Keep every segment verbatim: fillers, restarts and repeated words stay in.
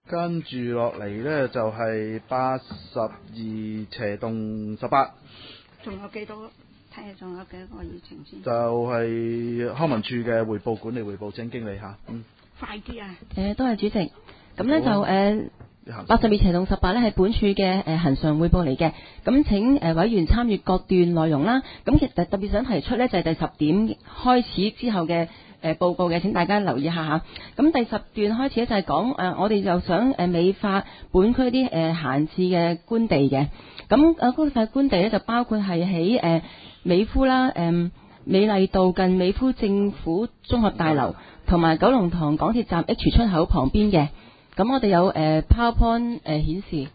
跟住落嚟呢，就係八十二斜洞十八。 仲有幾多？睇下仲有幾多個議程先。 就係康文署嘅匯報管理匯報，請經理嚇。嗯。 快啲啊！ 誒，多謝主席。咁呢就誒八十二斜洞十八呢係本署嘅誒恆常匯報嚟嘅。咁請誒委員參閱各段內容啦。咁其實特別想提出呢，就係第十點開始之後嘅誒報告嘅，請大家留意下嚇。咁第十段開始咧就係講誒，我哋就想誒美化本區啲誒閒置嘅官地嘅。咁誒嗰塊官地咧就包括係喺誒美孚啦、誒美麗道近美孚政府綜合大樓同埋九龍塘港鐵站 H 出口旁邊嘅。咁我哋有誒 PowerPoint 誒顯示。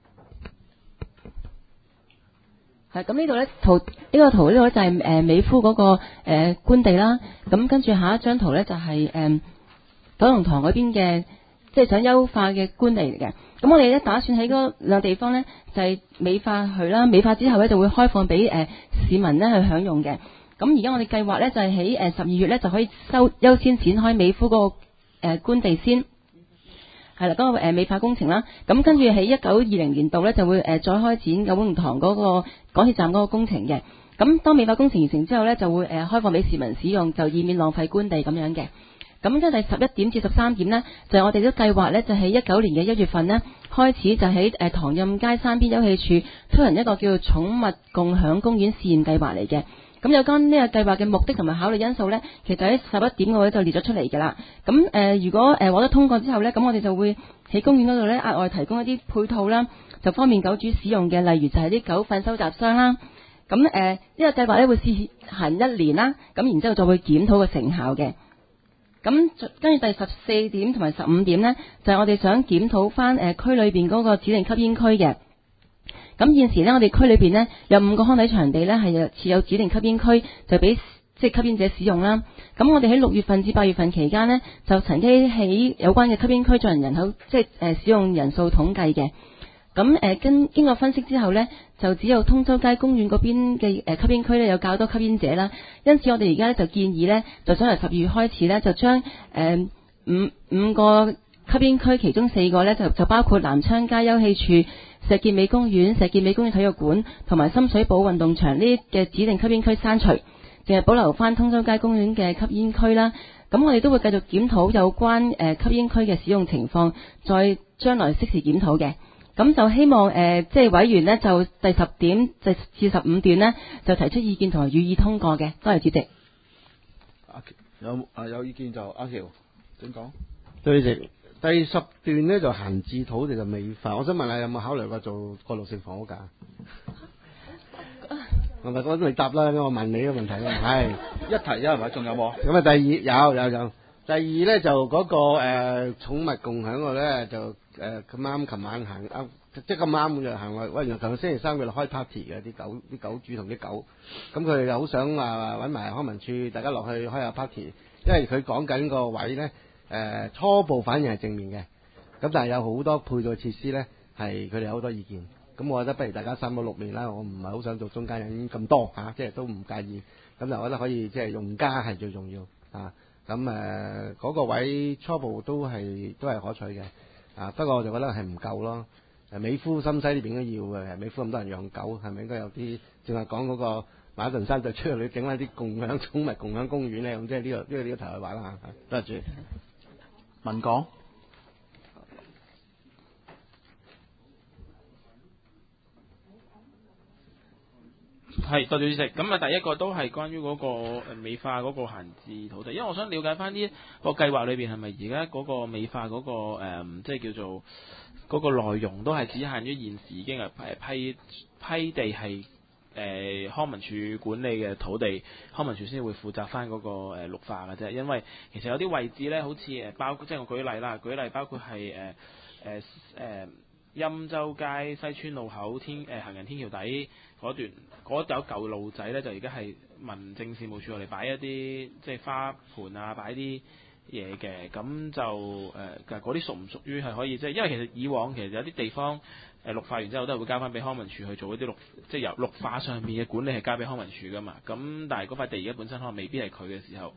係咁呢度咧圖呢、呢個圖呢度就係誒美孚嗰個誒官地啦。咁跟住下一張圖咧就係誒九龍塘嗰邊嘅，即係想優化嘅官地嚟嘅。咁我哋咧打算喺嗰兩個地方咧就係美化佢啦，美化之後咧就會開放俾誒市民咧去享用嘅。咁而家我哋計劃咧就係喺誒十二月咧就可以收優先展開美孚嗰個誒官地先。係啦，嗰個誒美化工程啦，咁跟住喺一九二零年度咧就會誒再開展九龍塘嗰個港鐵站嗰個工程嘅。咁當美化工程完成之後咧，就會誒開放俾市民使用，就以免浪費官地咁樣嘅。咁即係第十一點至十三點呢，就係我哋都計劃咧，就喺一九年嘅一月份呢開始，就喺誒唐蔭街山邊休憩處推行一個叫做寵物共享公園試驗計劃嚟嘅。咁有關呢個計劃嘅目的同埋考慮因素呢，其實喺十一點嗰度就列咗出嚟㗎啦。咁誒、呃，如果誒獲得通過之後呢，咁我哋就會喺公園嗰度呢額外提供一啲配套啦，就方便狗主使用嘅，例如就係啲狗糞收集箱啦。咁誒呢個計劃呢會試行一年啦，咁然之後就會檢討個成效嘅。咁跟住第十四點同埋十五點呢，就係、是、我哋想檢討翻誒區裏邊嗰個指定吸煙區嘅。咁現時呢，我哋區裏邊呢有五個康體場地呢係有設有指定吸煙區，就俾即係吸煙者使用啦。咁我哋喺六月份至八月份期間呢，就曾經喺有關嘅吸煙區進行人口即係誒使用人數統計嘅。咁誒經經過分析之後呢，就只有通州街公園嗰邊嘅誒吸煙區呢有較多吸煙者啦。因此我哋而家呢就建議呢，就想由十二月開始呢，就將誒、呃、五五個吸煙區其中四個呢，就就包括南昌街休憩處、石硤尾公園、石硤尾公園體育館同埋深水埗運動場呢嘅指定吸煙區刪除，淨係保留翻通州街公園嘅吸煙區啦。咁我哋都會繼續檢討有關誒吸煙區嘅使用情況，再將來適時檢討嘅。咁就希望誒、呃，即係委員呢，就第十點至至十五段呢，就提出意見同埋予以通過嘅。多謝主席。 有啊有意見就阿喬，請講。 主席，第十段呢，就閒置土地就美化，我想問下有冇考慮過做過渡性房屋㗎？係咪我都未答啦？我問你個問題啦，係一題啊，係咪？仲有冇？ 咁啊，第二有有有，第二咧就嗰、那個誒、呃、寵物共享個咧就誒咁啱，琴、呃、晚行啊，即係咁啱就行落，喂，原來琴日星期三佢哋開 party 嘅啲狗啲狗主同啲狗，咁佢哋又好想話揾埋康文署大家落去開下 party，因為佢講緊個位咧誒、呃、初步反應係正面嘅，咁但係有好多配套設施咧係佢哋有好多意見。咁我覺得不如大家三口六面啦，我唔係好想做中間人咁多嚇、啊，即係都唔介意。咁就我覺得可以即係用家係最重要啊。咁誒嗰個位初步都係都係可取嘅啊。不過我就覺得係唔夠咯。誒美孚深西呢邊都要嘅，美孚咁多人養狗，係咪應該有啲正話講嗰個馬頓山就出去整翻啲共享寵物共享公園咧？咁即係呢個呢個呢個題外話啦嚇。多謝主席。 文講。 係，多謝主席。咁啊，第一個都係關於嗰個誒美化嗰個閒置土地，因為我想了解翻呢個計劃裏邊係咪而家嗰個美化嗰、嗰個誒、嗯，即係叫做嗰個內容都係只限於現時已經係批批地係誒、呃、康文署管理嘅土地，康文署先會負責翻嗰個誒綠化嘅啫。因為其實有啲位置咧，好似誒包括即係我舉例啦，舉例包括係誒誒誒欽州街西村路口天誒、呃、行人天橋底嗰段嗰有舊路仔咧，就而家係民政事務處嚟擺一啲即係花盆啊，擺啲嘢嘅，咁就誒其實嗰啲屬唔屬於係可以即係，因為其實以往其實有啲地方誒、呃、綠化完之後都係會交翻俾康文署去做一啲綠，即係由綠化上面嘅管理係交俾康文署噶嘛，咁但係嗰塊地而家本身可能未必係佢嘅時候，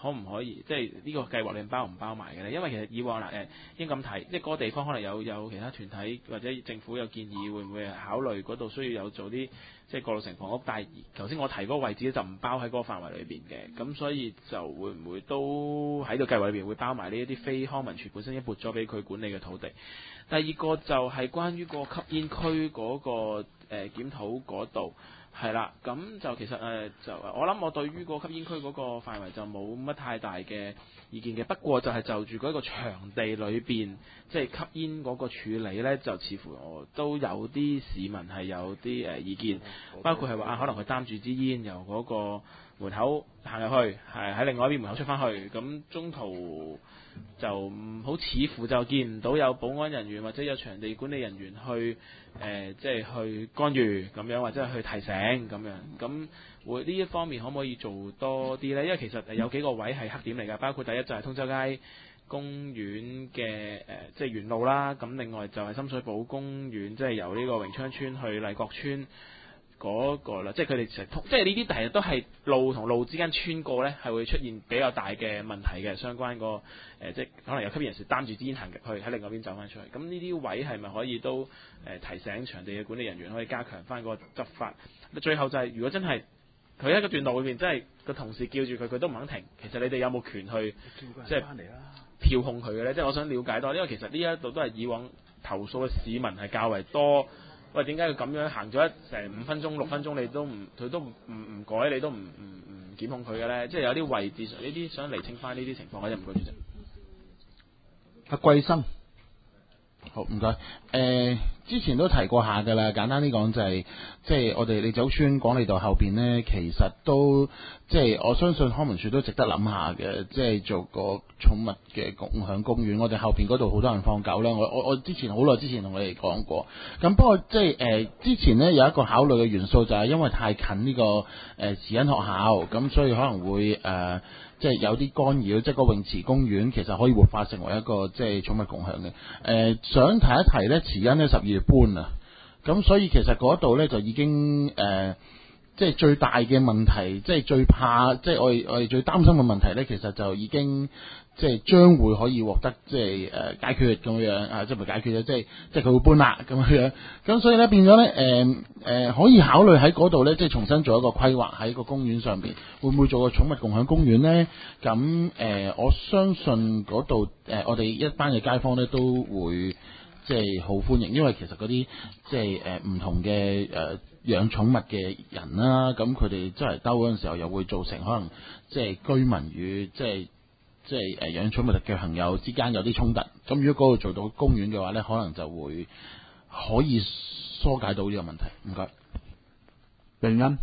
可唔可以即係呢個計劃裏面包唔包埋嘅咧？因為其實以往嗱誒應咁睇，即係嗰個地方可能有有其他團體或者政府有建議，會唔會考慮嗰度需要有做啲即係過渡性房屋？但係頭先我提嗰個位置就唔包喺嗰個範圍裏邊嘅，咁所以就會唔會都喺個計劃裏邊會包埋呢一啲非康文署本身已經撥咗俾佢管理嘅土地？第二個就係關於個吸煙區嗰、嗰個誒、呃、檢討嗰度。係啦，咁就其實誒、呃、就我諗我對於個吸煙區嗰個範圍就冇乜太大嘅意見嘅，不過就係就住嗰個場地裏邊，即係吸煙嗰個處理呢，就似乎我都有啲市民係有啲誒、呃、意見，包括係話啊，可能佢擔住支煙由嗰個門口行入去，係喺另外一邊門口出翻去，咁中途就好似乎就見唔到有保安人員或者有場地管理人員去誒、呃，即係去干預咁樣，或者係去提醒咁樣。咁會呢一方面可唔可以做多啲呢？因為其實有幾個位係黑點嚟㗎，包括第一就係通州街公園嘅誒、呃，即係沿路啦。咁另外就係深水埗公園，即係由呢個榮昌村去麗閣村。嗰、那個啦，即係佢哋成日通，即係呢啲其實都係路同路之間穿過呢，係會出現比較大嘅問題嘅。相關個誒、呃，即係可能有吸煙人士擔住支煙行入去，喺另外一邊走翻出去。咁呢啲位係咪可以都誒、呃、提醒場地嘅管理人員可以加強翻個執法？最後就係、是、如果真係佢喺個段路裏邊，真係個同事叫住佢，佢都唔肯停。其實你哋有冇權去即係調控佢嘅呢？即係我想了解多，因為其實呢一度都係以往投訴嘅市民係較為多。喂，點解佢咁樣行咗一成五分鐘、六分鐘，你都唔佢都唔唔唔改，你都唔唔唔檢控佢嘅咧？即係有啲位置上呢啲想釐清翻呢啲情況，我就唔該主席。 阿貴生，好唔該。誒，之前都提過下㗎啦，簡單啲講就係、是，即係我哋利酒村廣利道後邊呢，其實都即係我相信康文署都值得諗下嘅，即係做個寵物嘅共享公園。我哋後邊嗰度好多人放狗啦，我我我之前好耐之前同你哋講過。咁不過即係誒之前呢，有一個考慮嘅元素就係因為太近呢、這個誒慈恩學校，咁所以可能會誒。呃即係有啲干擾，即係個泳池公園其實可以活化成為一個即係寵物共享嘅。誒、呃，想提一提咧，慈恩咧十二月搬啊，咁所以其實嗰度咧就已經誒、呃，即係最大嘅問題，即係最怕，即係我哋我哋最擔心嘅問題咧，其實就已經即係將會可以獲得即係誒、呃、解決咁樣啊，即係唔係解決咧，即係即係佢會搬啦咁樣。咁所以咧變咗咧誒誒可以考慮喺嗰度咧，即係重新做一個規劃喺個公園上邊，會唔會做個寵物共享公園咧？咁誒、呃，我相信嗰度誒我哋一班嘅街坊咧都會即係好歡迎，因為其實嗰啲即係誒唔同嘅誒、呃、養寵物嘅人啦，咁佢哋周圍兜嗰陣時候又會造成可能即係居民與即係。即係誒養寵物嘅朋友之間有啲衝突，咁如果嗰度做到公園嘅話咧，可能就會可以疏解到呢個問題。唔該，榮恩。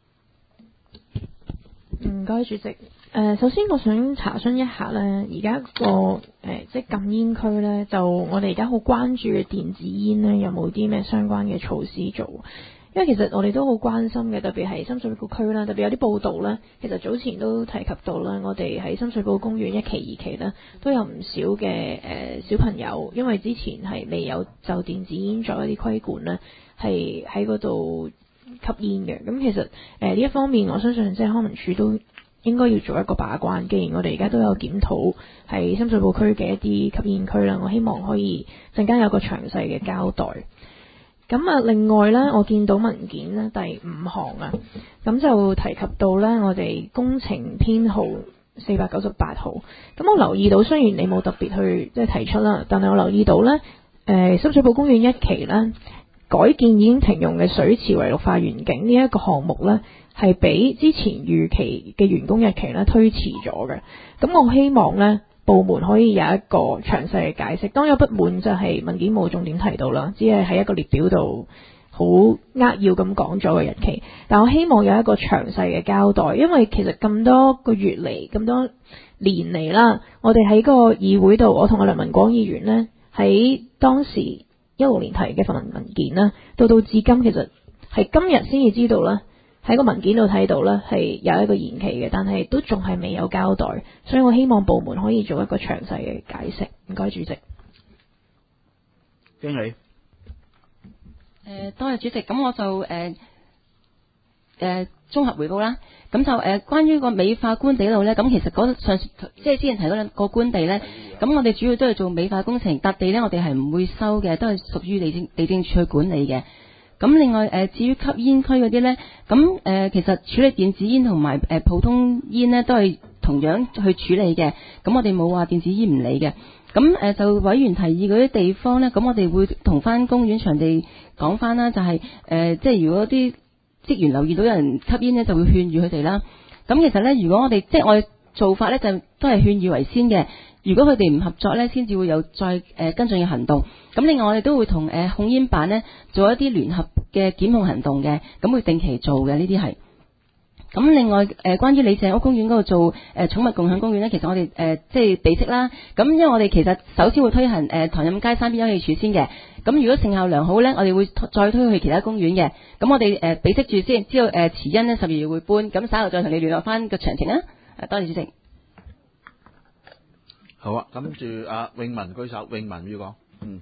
唔該，主席。誒、呃，首先我想查詢一下咧，而家個誒即係禁煙區咧，就我哋而家好關注嘅電子煙咧，有冇啲咩相關嘅措施做？因為其實我哋都好關心嘅，特別係深水埗區啦，特別有啲報道啦，其實早前都提及到啦，我哋喺深水埗公園一期二期呢，都有唔少嘅誒、呃、小朋友，因為之前係未有就電子煙作一啲規管呢，係喺嗰度吸煙嘅。咁其實誒呢、呃、一方面，我相信即係康文署都應該要做一個把關。既然我哋而家都有檢討喺深水埗區嘅一啲吸煙區啦，我希望可以陣間有個詳細嘅交代。咁啊，另外咧，我見到文件咧第五行啊，咁就提及到咧，我哋工程編號四百九十八號。咁我留意到，雖然你冇特別去即係提出啦，但係我留意到咧，誒、呃、深水埗公園一期咧改建已經停用嘅水池為綠化園景呢一個項目咧，係比之前預期嘅完工日期咧推遲咗嘅。咁我希望咧，部門可以有一個詳細嘅解釋，當有不滿就係文件冇重點提到啦，只係喺一個列表度好扼要咁講咗個日期。但我希望有一個詳細嘅交代，因為其實咁多個月嚟，咁多年嚟啦，我哋喺個議會度，我同阿梁文廣議員呢，喺當時一六年提嘅份文件啦，到到至今其實係今日先至知道啦。喺個文件度睇到咧，係有一個延期嘅，但係都仲係未有交代，所以我希望部門可以做一個詳細嘅解釋。唔該，主席。 經理。 誒、呃，多謝主席。咁我就誒誒、呃呃、 綜合回報啦。咁就誒、呃、關於個美化官地路咧，咁其實嗰上即係之前提嗰兩個官地咧，咁我哋主要都係做美化工程，笪地咧我哋係唔會收嘅，都係屬於地政地政處去管理嘅。咁另外誒、呃，至於吸煙區嗰啲咧，咁誒、呃、其實處理電子煙同埋誒普通煙咧，都係同樣去處理嘅。咁我哋冇話電子煙唔理嘅。咁誒、呃、就委員提議嗰啲地方咧，咁我哋會同翻公園場地講翻啦，就係、是、誒、呃、即係如果啲職員留意到有人吸煙咧，就會勸喻佢哋啦。咁其實咧，如果我哋即係我哋做法咧，就都係勸喻為先嘅。如果佢哋唔合作咧，先至會有再誒、呃、跟進嘅行動。咁另外我哋都會同誒、呃、控煙辦咧做一啲聯合嘅檢控行動嘅，咁會定期做嘅呢啲係。咁另外誒、呃、關於李鄭屋公園嗰度做誒、呃、寵物共享公園咧，其實我哋誒、呃、即係備悉啦。咁因為我哋其實首先會推行誒、呃、唐蔭街山邊休憩處先嘅。咁如果成效良好咧，我哋會再推去其他公園嘅。咁我哋誒備悉住先，知道誒慈欣咧十二月會搬，咁稍後再同你聯絡翻個詳情啊。誒，多謝主席。 好啊，跟住阿永文舉手，永文要講，嗯，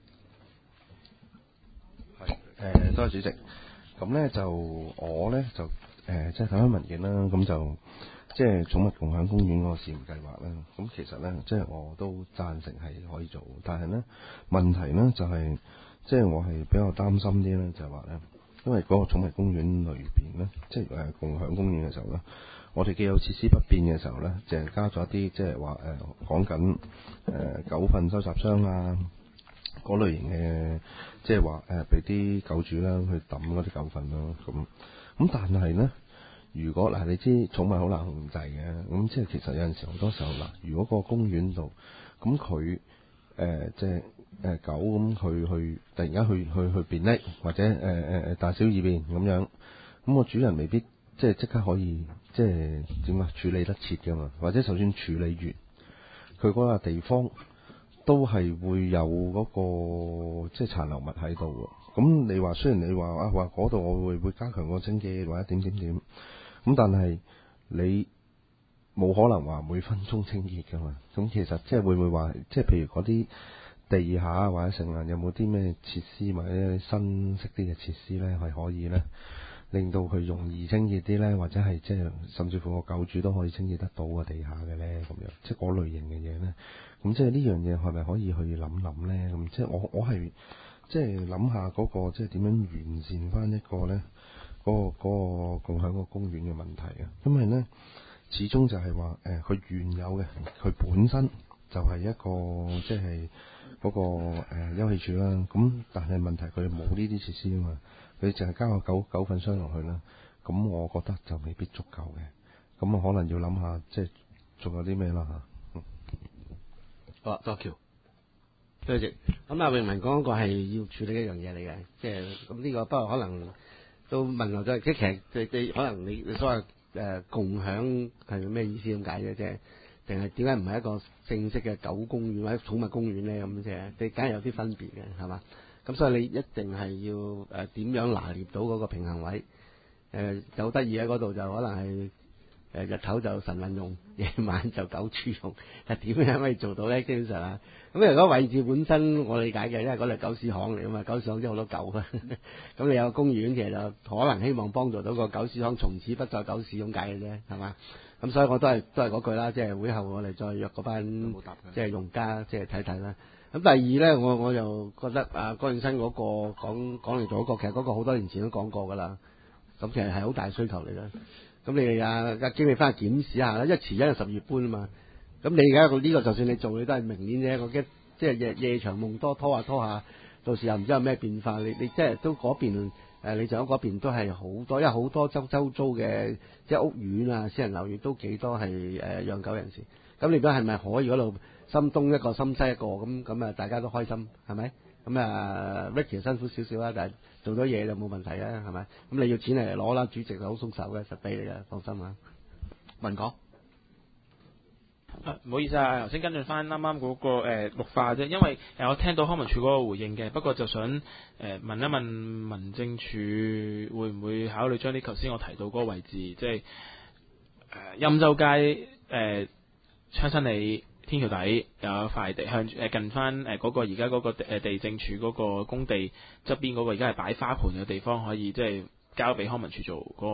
係誒，多謝主席。咁咧就我咧就誒、呃，即係睇翻文件啦，咁就即係寵物共享公園嗰個試驗計劃啦。咁其實咧，即係我都贊成係可以做，但係咧問題咧就係、是，即係我係比較擔心啲咧，就係話咧，因為嗰個寵物公園裏邊咧，即係誒共享公園嘅時候咧。我哋既有設施不變嘅時候咧，淨係加咗一啲即係話誒講緊誒狗糞收集箱啊嗰類型嘅，即係話誒俾啲狗主啦去抌嗰啲狗糞啦咁。咁但係咧，如果嗱你知寵物好難控制嘅，咁即係其實有陣時好多時候嗱，如果個公園度咁佢誒即係誒狗咁佢去突然間去去去便溺或者誒誒誒大小二便咁樣，咁個主人未必。即係即刻可以，即係點啊處理得切㗎嘛？或者就算處理完，佢嗰個地方都係會有嗰個即係殘留物喺度喎。咁你話雖然你話啊話嗰度我會會加強個清潔或者點點點，咁但係你冇可能話每分鐘清潔㗎嘛？咁其實即係會唔會話即係譬如嗰啲地下或者成日有冇啲咩設施或者新式啲嘅設施咧係可以咧？令到佢容易清潔啲咧，或者係即係甚至乎個狗主都可以清潔得到個地下嘅咧，咁樣即係嗰類型嘅嘢咧。咁即係呢樣嘢係咪可以去諗諗咧？咁即係我我係即係諗下嗰個即係點樣完善翻一個咧嗰個嗰個共享個公園嘅問題啊。因為咧始終就係話誒，佢原有嘅佢本身就係一個即係嗰個誒休憩處啦。咁但係問題佢冇呢啲設施啊嘛。佢淨係加個狗狗糞箱落去啦，咁我覺得就未必足夠嘅，咁啊可能要諗下，即係仲有啲咩啦嚇。嗯、 好啊，多橋，多謝。咁阿永文講嗰個係要處理一樣嘢嚟嘅，即係咁呢個不過可能都問漏咗，即係其實你你可能你你所謂誒、呃、共享係咩意思咁解嘅啫？定係點解唔係一個正式嘅狗公園或者寵物公園咧咁啫？你梗係有啲分別嘅，係嘛？咁所以你一定係要誒點、呃、樣拿捏到嗰個平衡位？誒、呃、有得意喺嗰度就可能係誒、呃、日頭就晨運用，夜晚就狗豬用。係點樣可以做到咧？基本上啊，咁如果位置本身我理解嘅，因為嗰度係狗屎巷嚟㗎嘛，狗屎巷即係好多狗啊。咁你有個公園，其實就可能希望幫助到個狗屎巷從此不再狗屎咁解嘅啫，係嘛？咁所以我都係都係嗰句啦，即係會後我哋再約嗰班即係用家即係睇睇啦。咁第二咧，我我就覺得啊，江永新嗰個講講嚟做嗰個，其實嗰個好多年前都講過噶啦。咁其實係好大需求嚟啦。咁你哋啊阿經理翻去檢視下啦，因為遲一係十月搬啊嘛。咁你而家呢個就算你做，你都係明年啫。我驚即係夜夜長夢多，拖下拖下，到時又唔知有咩變化。你你即係都嗰邊誒，你仲有嗰邊都係好多，因為好多周周遭嘅即係屋苑啊、私人樓宇都幾多係誒、呃、養狗人士。咁你而家係咪可以嗰度？深東一個，深西一個，咁咁啊，大家都開心，係咪？咁啊 ，Ricky 辛苦少少啦，但係做咗嘢就冇問題啊，係咪？咁你要錢嚟攞啦，主席就好鬆手嘅，實俾你嘅，放心啊。文講， 啊，唔好意思啊，頭先跟進翻啱啱嗰個誒、呃、綠化啫，因為誒、呃、我聽到康文署嗰個回應嘅，不過就想誒、呃、問一問民政處會唔會考慮將啲頭先我提到嗰個位置，即係誒欽州街誒昌新里。天橋底有一塊地向誒近翻誒嗰個而家嗰個誒地政處嗰個工地側邊嗰個而家係擺花盆嘅地方，可以即係交俾康文署做嗰個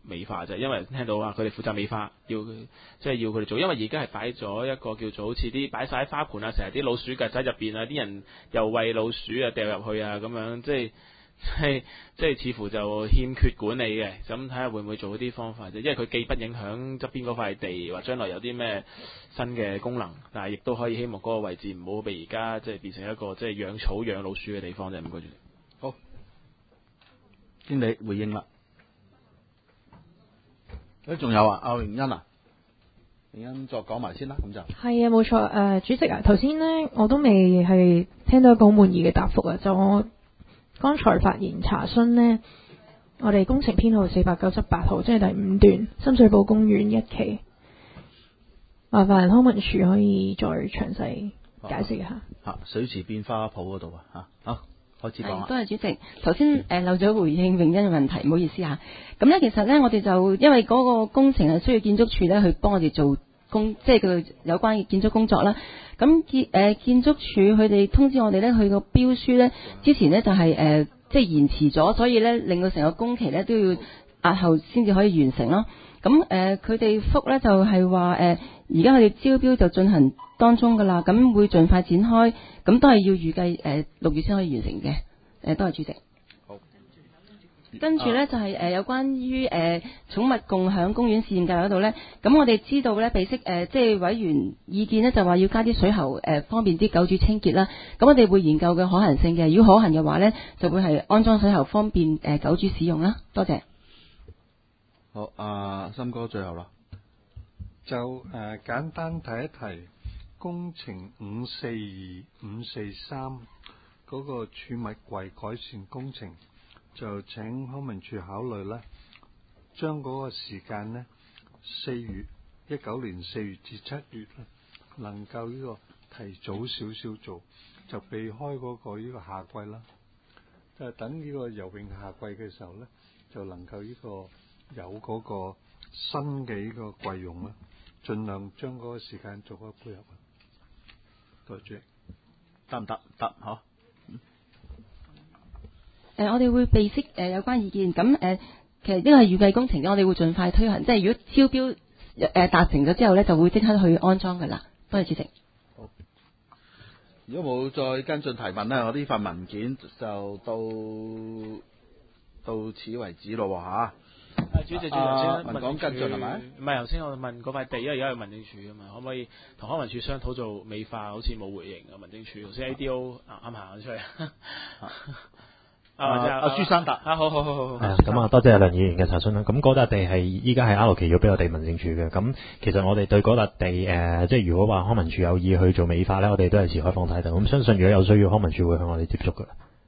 美化啫，因為聽到話佢哋負責美化，要即係要佢哋做，因為而家係擺咗一個叫做好似啲擺晒喺花盆啊，成日啲老鼠曱甴入邊啊，啲人又餵老鼠啊掉入去啊咁樣，即係即係即係似乎就欠缺管理嘅，咁睇下會唔會做一啲方法啫，因為佢既不影響側邊嗰塊地，或將來有啲咩新嘅功能，但係亦都可以希望嗰個位置唔好被而家即係變成一個即係養草養老鼠嘅地方啫。唔該住。 好，經理回應啦。誒，仲有啊，阿榮欣啊，榮欣再講埋先啦，咁就係啊，冇錯。誒、呃，主席啊，頭先呢我都未係聽到一個好滿意嘅答覆啊。就我剛才發言查詢呢，我哋工程編號四百九十八號，即係第五段深水埗公園一期，麻煩康文署可以再詳細解釋一下。 嚇、啊，水池變花圃嗰度啊，嚇，好。開始講啦。 多謝主席。頭先誒漏咗回應榮欣嘅問題，唔好意思嚇。咁咧其實咧，我哋就因為嗰個工程係需要建築署咧去幫我哋做工，即係佢有關嘅建築工作啦。咁建誒建築署佢哋通知我哋咧，佢個標書咧之前咧就係誒即係延遲咗，所以咧令到成個工期咧都要押後先至可以完成咯。咁誒佢哋覆咧就係話誒而家佢哋招標就進行當中㗎啦，咁會盡快展開，咁都係要預計誒六月先可以完成嘅。誒，多謝主席。 好。 跟住咧就係誒有關於誒寵物共享公園試驗計劃嗰度咧，咁我哋知道咧，備悉誒即係委員意見咧就話要加啲水喉誒方便啲狗主清潔啦。咁我哋會研究嘅可行性嘅，如果可行嘅話咧，就會係安裝水喉方便誒狗主使用啦。多謝。 好，阿森哥最後啦。 就誒、呃、簡單提一提工程五四二五四三嗰個儲物櫃改善工程，就請康文署考慮咧，將嗰個時間呢，四月一九年四月至七月咧，能夠呢個提早少少做，就避開嗰個呢個夏季啦。就等呢個游泳夏季嘅時候咧，就能夠呢個有嗰個新嘅呢個櫃用啦。盡量將嗰個時間做個配合。多謝， 得唔得？得嗬。誒、 呃，我哋會備悉誒有關意見。咁誒、呃，其實呢個係預計工程，我哋會盡快推行。即係如果招標誒、呃、達成咗之後咧，就會即刻去安裝㗎啦。多謝主席。 好。如果冇再跟進提問咧，我呢份文件就到到此為止咯喎嚇。 啊，主席，主席，頭先問講跟進係咪？ 唔係頭先我問嗰塊地，因為而家係民政處啊嘛，可唔可以同康文署商討做美化？好似冇回應啊，民政處頭先 A D O 啱行咗出嚟。啊，阿朱生答啊，好好好好好。 係啊，咁啊，多謝梁議員嘅查詢啦。咁嗰笪地係依家係 R 期要俾我哋民政處嘅。咁其實我哋對嗰笪地誒、呃，即係如果話康文署有意去做美化咧，我哋都係持開放態度。咁相信如果有需要，康文署會向我哋接觸㗎。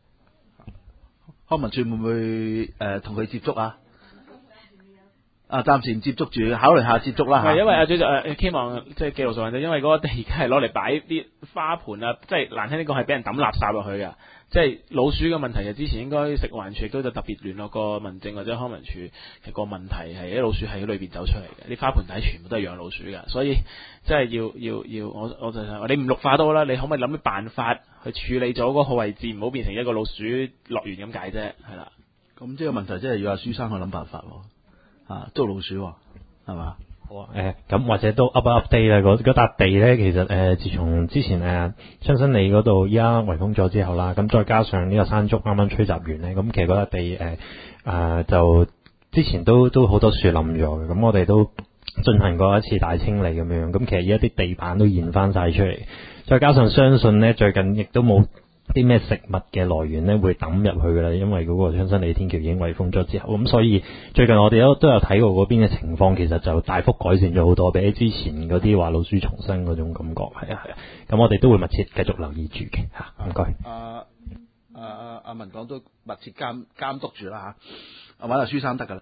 康文署會唔會誒同佢接觸啊？啊，暫時唔接觸住，考慮下接觸啦嚇。 係因為阿主席誒希望即係記錄上，就因為嗰個地而家係攞嚟擺啲花盆啊，即係難聽啲講係俾人抌垃圾落去嘅。即係老鼠嘅問題，就之前應該食環署都就特別聯絡過民政或者康文署，其實個問題係啲老鼠係喺裏邊走出嚟嘅，啲花盆底全部都係養老鼠嘅，所以即係要要要我我就想你唔綠化都好啦，你可唔可以諗啲辦法去處理咗嗰個位置，唔好變成一個老鼠樂園咁解啫，係啦。 咁即係問題，即係要阿舒生去諗辦法喎，啊捉老鼠喎，係嘛？ 好啊，誒咁或者都 up up date 啦，嗰嗰笪地咧，其實誒、呃、自從之前誒昌新里嗰度依家圍封咗之後啦，咁再加上呢個山竹啱啱吹襲完咧，咁其實嗰笪地誒誒、呃、就之前都都好多樹冧咗嘅，咁我哋都進行過一次大清理咁樣，咁其實而家啲地板都現翻晒出嚟，再加上相信咧最近亦都冇啲咩食物嘅來源咧會抌入去㗎啦，因為嗰個昌新里天橋已經圍封咗之後，咁所以最近我哋都都有睇過嗰邊嘅情況，其實就大幅改善咗好多，比起之前嗰啲話老鼠重生嗰種感覺，係啊係啊，咁我哋都會密切繼續留意住嘅嚇，唔該。 阿阿阿阿文講都密切監監督住啦嚇，揾阿舒生得㗎啦。